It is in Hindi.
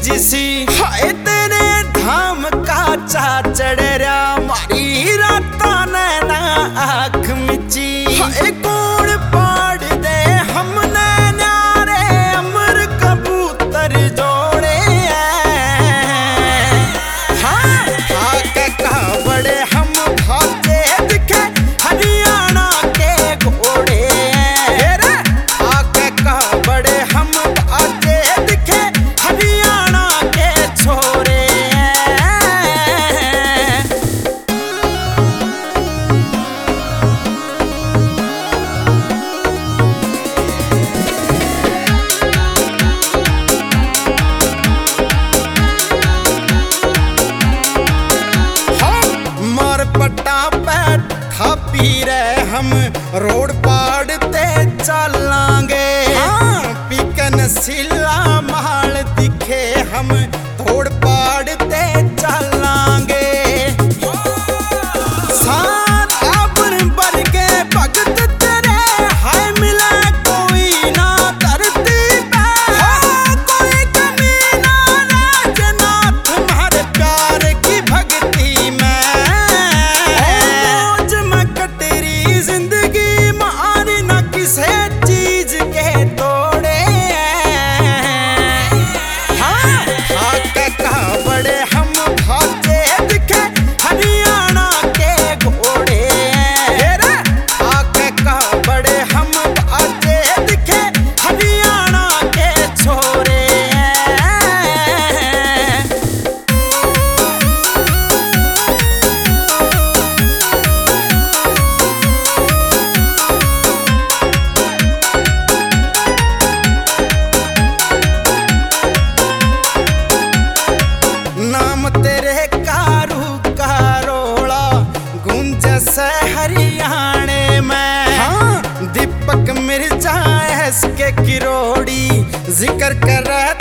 तीज सी हाय तेरे धाम का चा चढ़ेरा मारी राता नैना आँख मिची हाय कौन पाड़ दे हमने न्यारे अमर कबूतर जोड़े हाँ आके कावड़े हम भागे दिखे हरियाणा के घोड़े आके कावड़े हम भागे दिखे हरियाणा के छोरे पट्टा पैर थापी रहे हम रोड पाड़ते चलांगे पीकन सिला माल दिखे हम तोड़ पाड़ते चलांगे साथ आबर बर के भगत तेरे हाय मिला कोई ना धरती पे कोई कमी ना राजनाथ तुम्हारे प्यार की भक्ति में जिंदगी मारी ना किसे चीज के तोड़े हाँ आके कावड़े हम भागे दिखे हरियाणा के घोड़े आके कावड़े हम भागे दिखे हरियाणा के छोरे तेरे कारू का रोला गूंज से हरियाणे में हाँ दीपक मिर्जा के किरोड़ी जिक्र कर